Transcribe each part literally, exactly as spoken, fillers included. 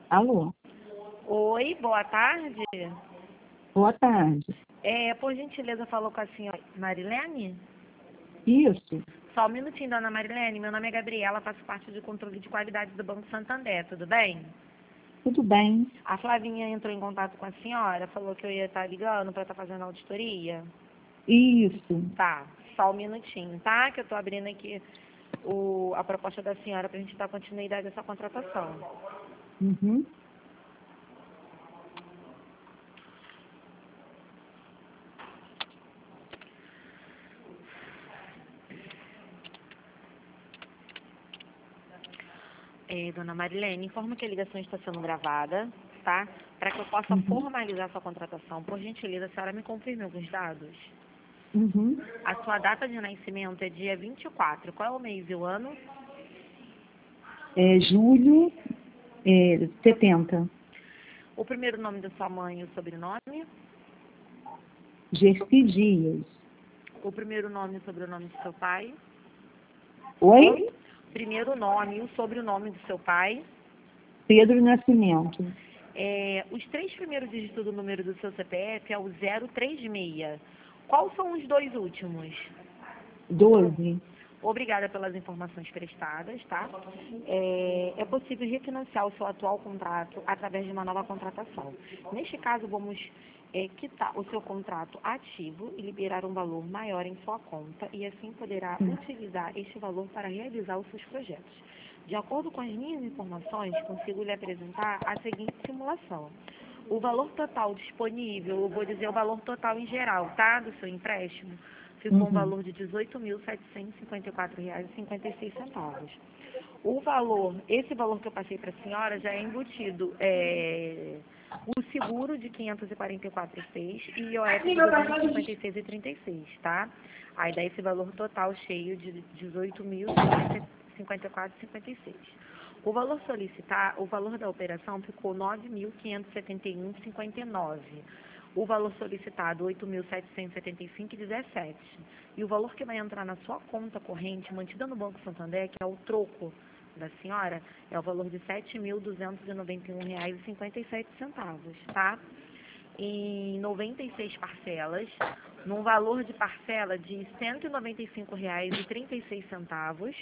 Alô, Oi, boa tarde. boa tarde. É, por gentileza, falou com a senhora Marilene? Isso, Só um minutinho, dona Marilene. Meu nome é Gabriela, faço parte do controle de qualidade do Banco Santander, tudo bem? tudo bem? A Flavinha entrou em contato com a senhora, falou que eu ia estar ligando para estar fazendo a auditoria. Isso. Tá, só um minutinho, tá? Que eu tô abrindo aqui o, a proposta da senhora para a gente dar continuidade a essa contratação. Uhum. É, dona Marilene, informo que a ligação está sendo gravada, tá? Para que eu possa Uhum. formalizar sua contratação, por gentileza, a senhora me confirme alguns dados. Uhum. A sua data de nascimento é dia vinte e quatro. Qual é o mês e o ano? É julho, é, setenta. O primeiro nome da sua mãe e o sobrenome? Gersi Dias. O primeiro nome e o sobrenome do seu pai? Oi? Primeiro nome e o sobrenome do seu pai? Pedro Nascimento. É, os três primeiros dígitos do número do seu C P F é o zero três seis. Quais são os dois últimos? doze. Obrigada pelas informações prestadas, tá? É, é possível refinanciar o seu atual contrato através de uma nova contratação. Neste caso, vamos é, quitar o seu contrato ativo e liberar um valor maior em sua conta e assim poderá utilizar este valor para realizar os seus projetos. De acordo com as minhas informações, consigo lhe apresentar a seguinte simulação. O valor total disponível, eu vou dizer o valor total em geral, tá? Do seu empréstimo, ficou um Uhum. valor de dezoito mil setecentos e cinquenta e quatro reais e cinquenta e seis centavos. O valor, esse valor que eu passei para a senhora já é embutido é, o seguro de quinhentos e quarenta e quatro reais e seis e I O F de duzentos e cinquenta e seis reais e trinta e seis, tá? Aí dá esse valor total cheio de dezoito mil seiscentos e cinquenta e quatro reais e cinquenta e seis. O valor solicitar, o valor da operação ficou nove mil quinhentos e setenta e um reais e cinquenta e nove centavos. O valor solicitado, oito mil setecentos e setenta e cinco reais e dezessete centavos. E o valor que vai entrar na sua conta corrente, mantida no Banco Santander, que é o troco da senhora, é o valor de sete mil duzentos e noventa e um reais e cinquenta e sete centavos, tá? Em noventa e seis parcelas, num valor de parcela de cento e noventa e cinco reais e trinta e seis centavos.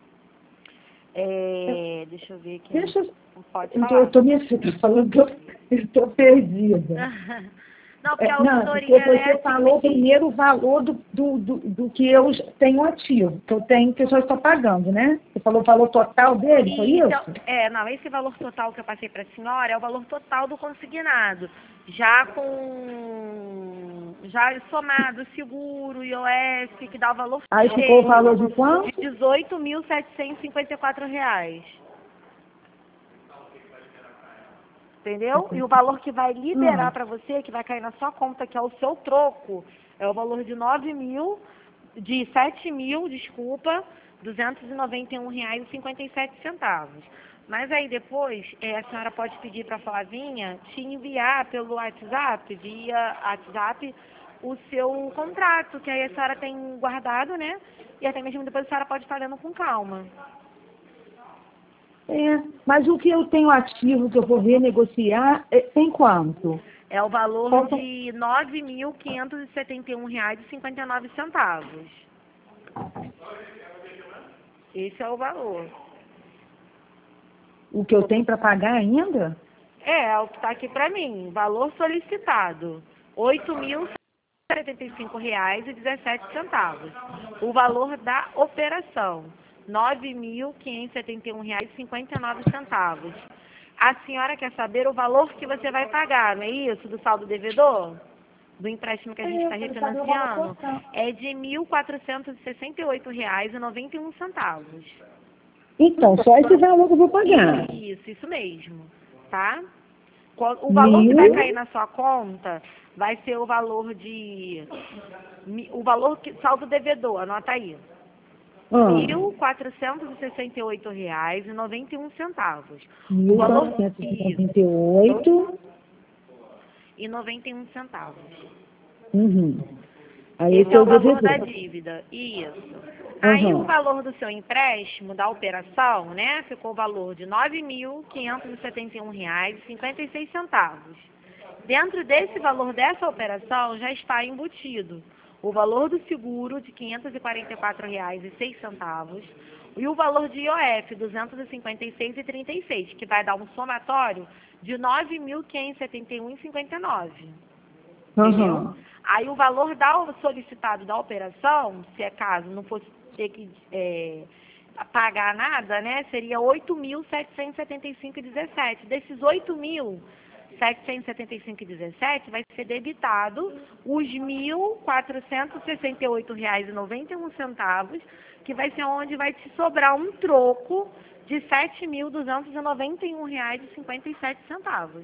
É, deixa eu ver aqui. Deixa eu... Pode Eu tô, falar. eu tô me você tá falando que eu eu estou perdida. Não, porque É, a não, porque auditoria ela é você assim falou mesmo. primeiro o valor do, do, do, do que eu tenho ativo, que eu tenho, que eu só estou pagando, né? Você falou o valor total dele, foi Isso, isso? é, não, esse valor total que eu passei para a senhora é o valor total do consignado, já com, já somado seguro, I O F, que dá o valor Aí ficou o cheio valor de quanto? de dezoito mil setecentos e cinquenta e quatro reais. Entendeu? E o valor que vai liberar Hum. para você, que vai cair na sua conta, que é o seu troco, é o valor de nove mil, de sete mil, desculpa, duzentos e noventa e um reais e cinquenta e sete centavos. Mas aí depois, é, a senhora pode pedir para a Flavinha te enviar pelo WhatsApp, via WhatsApp, o seu contrato, que aí a senhora tem guardado, né? E até mesmo depois a senhora pode estar lendo com calma. É, mas o que eu tenho ativo, que eu vou renegociar, é, tem quanto? É o valor Qual são- de nove mil quinhentos e setenta e um reais e cinquenta e nove centavos. Esse é o valor. O que eu tenho para pagar ainda? É, é o que está aqui para mim. Valor solicitado, oito mil e setenta e cinco reais e dezessete centavos. O valor da operação, nove mil quinhentos e setenta e um reais e cinquenta e nove centavos. A senhora quer saber o valor que você vai pagar, não é isso? Do saldo devedor? Do empréstimo que a gente É, está eu quero saber o valor refinanciando? total. É de mil quatrocentos e sessenta e oito reais e noventa e um centavos. Então, só esse valor que eu vou pagar. Isso, isso mesmo, tá? Qual- O valor que vai Mil. cair na sua conta vai ser o valor de... mi- O valor que... Saldo devedor, anota aí. Ah, Mil quatrocentos e sessenta e oito reais e noventa e um centavos. O mil valor... quatrocentos e Isso. noventa e oito. E noventa e um centavos. Uhum. Aí Esse esse é é o o valor da devedor. dívida. Isso. Aí Uhum. o valor do seu empréstimo, da operação, né, ficou o valor de nove mil quinhentos e setenta e um reais e cinquenta e seis centavos. Dentro desse valor dessa operação já está embutido o valor do seguro de quinhentos e quarenta e quatro reais e seis centavos e o valor de I O F duzentos e cinquenta e seis reais e trinta e seis, que vai dar um somatório de nove mil quinhentos e setenta e um reais e cinquenta e nove. Entendeu? Uhum. Aí o valor da, solicitado da operação, se é caso não fosse ter que é, pagar nada, né, seria oito mil setecentos e setenta e cinco reais e dezessete. Desses oito mil setecentos e setenta e cinco reais e dezessete vai ser debitado os mil quatrocentos e sessenta e oito reais e noventa e um centavos, que vai ser onde vai te sobrar um troco de sete mil duzentos e noventa e um reais e cinquenta e sete centavos.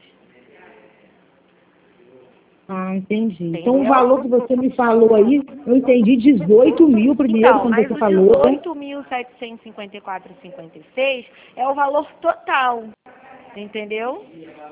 Ah, entendi. Entendeu? Então o valor que você me falou aí, eu entendi dezoito mil primeiro, Então, quando mas você o falou. dezoito mil setecentos e cinquenta e quatro reais e cinquenta e seis é o valor total, entendeu?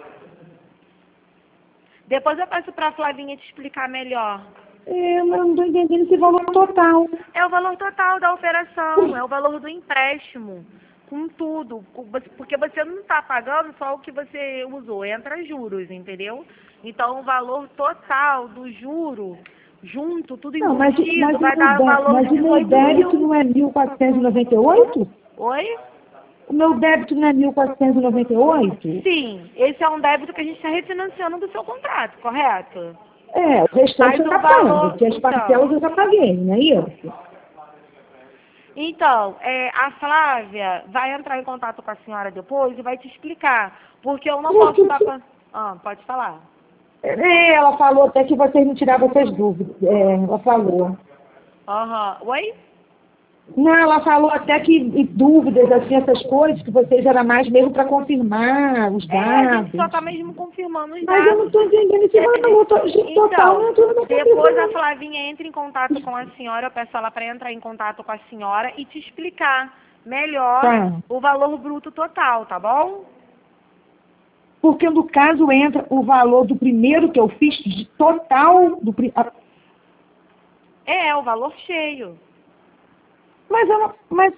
Depois eu passo para a Flavinha te explicar melhor. É, mas eu não estou entendendo esse valor total. É o valor total da operação, é o valor do empréstimo, com tudo, com- porque você não está pagando só o que você usou, entra juros, entendeu? Então o valor total do juro, junto, tudo Não, mas, o- embutido, mas, o vai meu dar o débito, valor mas de o meu dezoito débito mil. não é mil quatrocentos e noventa e oito? Oi? O meu débito não é mil quatrocentos e noventa e oito? Sim, esse é um débito que a gente está refinanciando do seu contrato, correto? É, o restante Mas eu o já pago, valor, porque as parcelas então, eu já paguei, não é isso? então é, a Flávia vai entrar em contato com a senhora depois e vai te explicar, porque eu não posso Porque, estar... pa- Ah, pode falar. é, ela falou até que vocês não tiravam essas dúvidas. É, ela falou. Aham. Oi? Não, ela falou até que e dúvidas, assim, essas coisas, que vocês eram mais mesmo para confirmar os É, a gente só dados. está mesmo confirmando os Mas eu não dados. estou entendendo esse É, valor to- gente, total, não Então, entrou na minha cabeça, depois a não. Flavinha entra em contato com a senhora, eu peço ela para entrar em contato com a senhora e te explicar melhor Tá. o valor bruto total, tá bom? Porque no caso entra o valor do primeiro que eu fiz, de total, do, pri- a- É, o valor cheio. mas, ela, mas,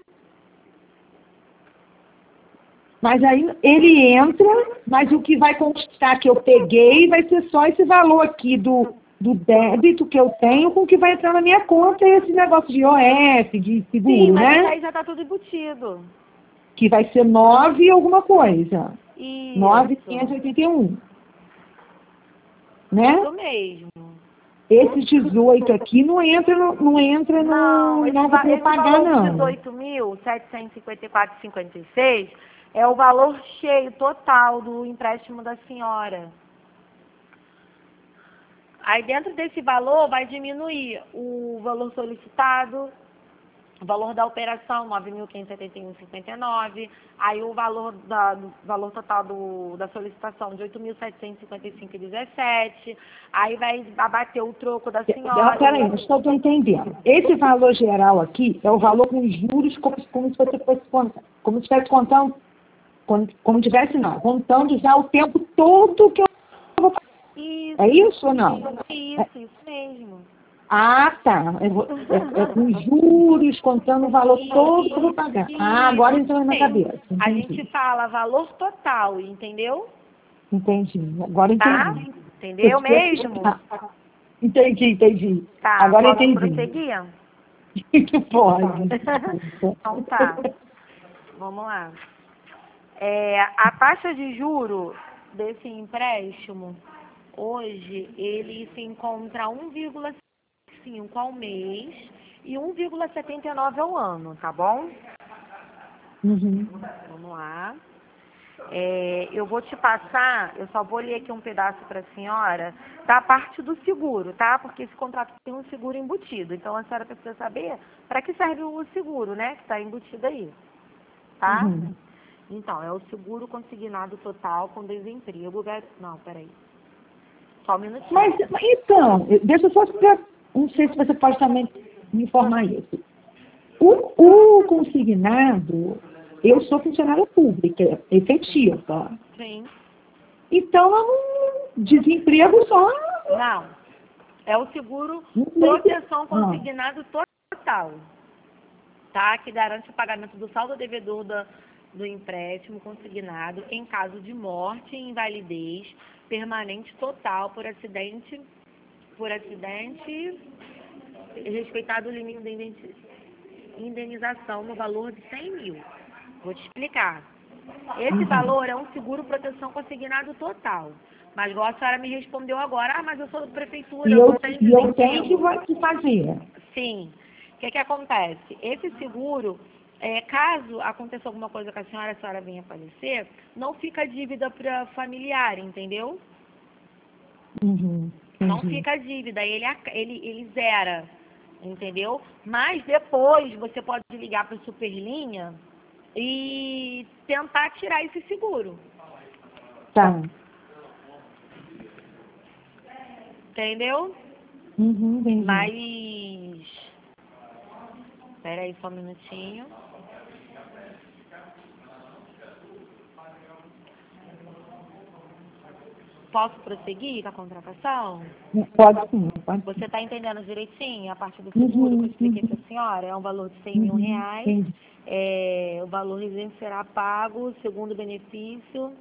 mas aí ele entra, mas o que vai constar que eu peguei vai ser só esse valor aqui do, do débito que eu tenho com o que vai entrar na minha conta, esse negócio de I O F, de Sim, seguro, mas né? aí já está tudo embutido. Que vai ser nove alguma coisa. nove mil Isso. quinhentos e oitenta e um. Né? Isso mesmo. Esse dezoito aqui não entra no, não entra Não, no esse, nada va- para eu esse pagar, valor de não. dezoito mil setecentos e cinquenta e quatro reais e cinquenta e seis é o valor cheio total do empréstimo da senhora. Aí dentro desse valor vai diminuir o valor solicitado, o valor da operação, nove mil quinhentos e setenta e um reais e cinquenta e nove, aí o valor, da, do valor total do, da solicitação de oito mil setecentos e cinquenta e cinco reais e dezessete, aí vai abater o troco da senhora. Peraí, não estou entendendo. Esse valor geral aqui é o valor com juros como, como se você fosse contar, como se estivesse contando, como, como tivesse não, contando já o tempo todo que eu vou pagar. Isso, É isso ou não? É- isso, isso mesmo. ah, tá. É, vo- é- é com juros, contando o valor todo que eu vou pagar. Ah, agora entrou na minha cabeça. A Entendi. gente fala valor total, entendeu? Entendi. Agora Tá? entendi. Entendeu mesmo? Ah, entendi, entendi. Tá, Agora posso entendi. prosseguir? Pode. Então tá, vamos lá. É, a taxa de juro desse empréstimo, hoje, ele se encontra um vírgula cinco ao mês e um vírgula setenta e nove ao ano, tá bom? Uhum. Vamos lá. É, eu vou te passar, eu só vou ler aqui um pedaço para a senhora, da parte do seguro, tá? Porque esse contrato tem um seguro embutido. Então a senhora precisa saber para que serve o seguro, né? Que está embutido aí, tá? Uhum. Então, é o seguro consignado total com desemprego. gar- Não, peraí. Só um minutinho. Mas, então, deixa eu só pra, não sei se você pode também me informar isso. O, o consignado, eu sou funcionária pública, efetiva. Sim. Então, eu não, desemprego só. Não. É o seguro Não sei se- proteção Ah, consignado total, tá? Que garante o pagamento do saldo devedor da, do empréstimo consignado em caso de morte e invalidez permanente total por acidente, por acidente, respeitado o limite da indeni- indenização no valor de cem mil. Vou te explicar. Esse uhum. valor é um seguro proteção consignado total. Mas igual a senhora me respondeu agora, ah, mas eu sou da prefeitura, E eu eu, não tenho e eu tenho que incentivo. va- que fazer. Sim. O que que acontece? Esse seguro, é, caso aconteça alguma coisa com a senhora, a senhora venha a falecer, não fica dívida para familiar, entendeu? Uhum, Não entendi. fica dívida, ele, ac- ele, ele zera, entendeu? Mas depois você pode ligar para o Superlinha e tentar tirar esse seguro, Tá. entendeu? Uhum, entendi. Mas, espera aí só um minutinho. Posso prosseguir com a contratação? Pode sim, pode sim. Você está entendendo direitinho a parte do Uhum, seguro que eu expliquei uhum, para a senhora? É um valor de cem mil uhum, reais. entendi. É, o valor residente será pago segundo o benefício.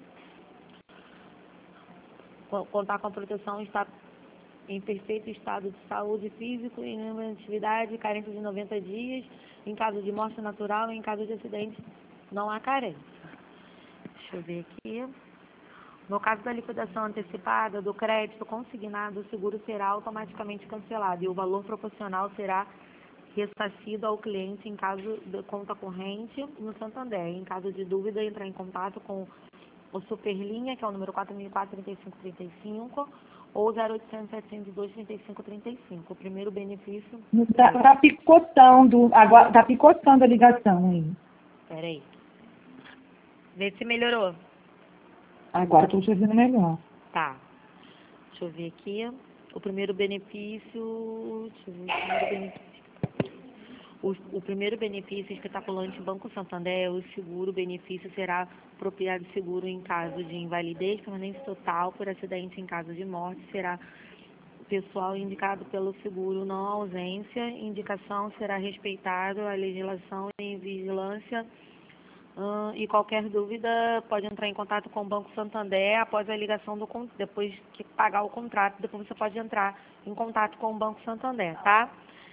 co- Contar com a proteção está em perfeito estado de saúde físico e em atividade, carência de noventa dias. Em caso de morte natural e em caso de acidente, não há carência. Deixa eu ver aqui. No caso da liquidação antecipada do crédito consignado, o seguro será automaticamente cancelado e o valor proporcional será ressarcido ao cliente em caso de conta corrente no Santander. Em caso de dúvida, entrar em contato com o Superlinha, que é o número quatro mil quatrocentos e trinta e cinco trinta e cinco, ou zero oitocentos, setecentos e dois, trinta e cinco trinta e cinco. O primeiro benefício... Tá, tá picotando, agora tá picotando a ligação aí. Peraí. Vê se melhorou. Agora estou te ouvindo melhor. Tá. Deixa eu ver aqui. O primeiro benefício... Deixa eu ver o primeiro benefício. O, o primeiro benefício especulante Banco Santander, o seguro benefício será propriedade seguro em caso de invalidez, permanência total por acidente em caso de morte, será pessoal indicado pelo seguro, não ausência, indicação será respeitado a legislação em vigilância. Hum, e qualquer dúvida pode entrar em contato com o Banco Santander após a ligação do con- depois que pagar o contrato, depois você pode entrar em contato com o Banco Santander, tá?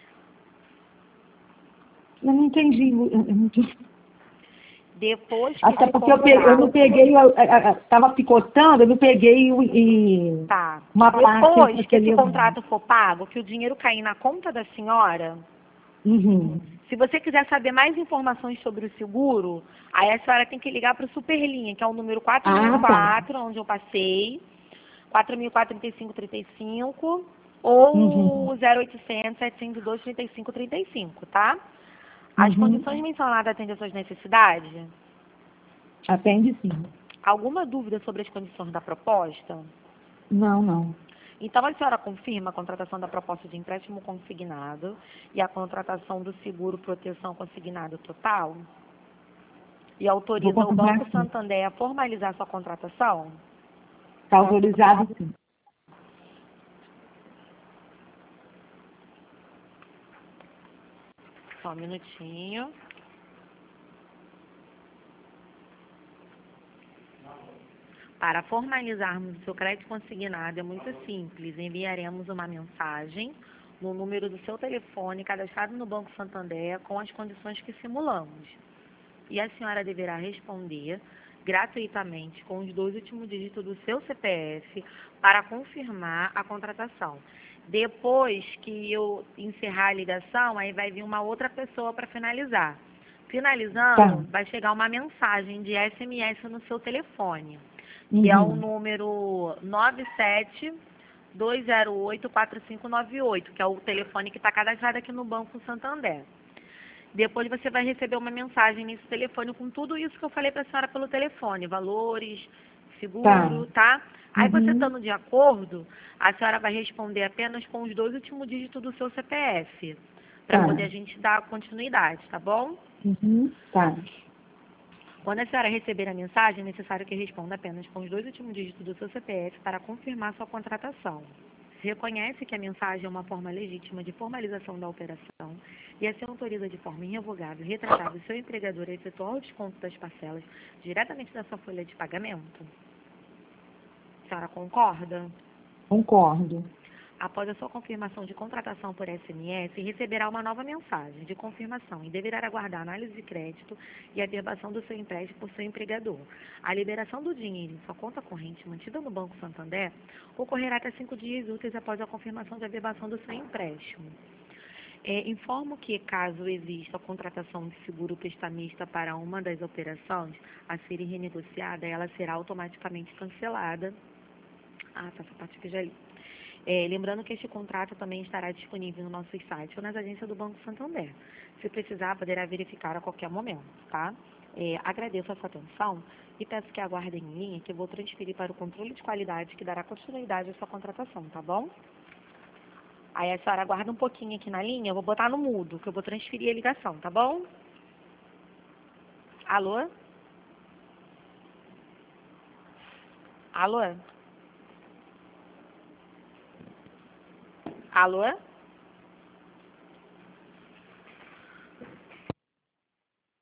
Eu não entendi. Eu eu não entendi. Depois que Até esse porque eu, peguei, eu não contrato, peguei, eu, estava picotando, eu não peguei o- e, tá. uma parte Depois que que você esse levou. contrato for pago, que o dinheiro cair na conta da senhora, Uhum. se você quiser saber mais informações sobre o seguro, aí a senhora tem que ligar para o Superlinha, que é o número Ah, tá. quatro mil e quatro, onde eu passei, quatro mil quatrocentos e trinta e cinco trinta e cinco, ou Uhum. o zero oitocentos, setecentos e dois, trinta e cinco trinta e cinco, tá? As Uhum. condições mencionadas atendem às suas necessidades? Atende sim. Alguma dúvida sobre as condições da proposta? Não, não. Então, a senhora confirma a contratação da proposta de empréstimo consignado e a contratação do seguro proteção consignado total? E Vou autoriza o confirmar Banco sim. Santander a formalizar sua contratação? Está autorizado sim. Só um minutinho. Para formalizarmos o seu crédito consignado é muito simples. Enviaremos uma mensagem no número do seu telefone cadastrado no Banco Santander com as condições que simulamos. E a senhora deverá responder gratuitamente com os dois últimos dígitos do seu C P F para confirmar a contratação. Depois que eu encerrar a ligação, aí vai vir uma outra pessoa para finalizar. Finalizando, Tá. vai chegar uma mensagem de S M S no seu telefone, que é o Uhum. número nove sete dois zero oito quatro cinco nove oito, que é o telefone que está cadastrado aqui no Banco Santander. Depois você vai receber uma mensagem nesse telefone com tudo isso que eu falei para a senhora pelo telefone, valores, Tá. seguro, tá? Aí você Uhum. estando de acordo, a senhora vai responder apenas com os dois últimos dígitos do seu C P F, para Tá. poder a gente dar continuidade, tá bom? Uhum. Tá. Quando a senhora receber a mensagem, é necessário que responda apenas com os dois últimos dígitos do seu C P F para confirmar sua contratação. reconhece que a mensagem é uma forma legítima de formalização da operação e assim autoriza de forma irrevogável e retratável o seu empregador a efetuar o desconto das parcelas diretamente da sua folha de pagamento? A senhora concorda? Concordo. Após a sua confirmação de contratação por S M S, receberá uma nova mensagem de confirmação e deverá aguardar a análise de crédito e a averbação do seu empréstimo por seu empregador. A liberação do dinheiro em sua conta corrente mantida no Banco Santander ocorrerá até cinco dias úteis após a confirmação de averbação do seu empréstimo. É, informo que, caso exista a contratação de seguro prestamista para uma das operações a serem renegociada, ela será automaticamente cancelada. Ah, tá, essa parte aqui já li. É, lembrando que este contrato também estará disponível no nosso site ou nas agências do Banco Santander. Se precisar, poderá verificar a qualquer momento, tá? É, agradeço a sua atenção e peço que aguardem em linha que eu vou transferir para o controle de qualidade que dará continuidade à sua contratação, tá bom? Aí a senhora aguarda um pouquinho aqui na linha, eu vou botar no mudo, que eu vou transferir a ligação, tá bom? Alô? Alô? Alô?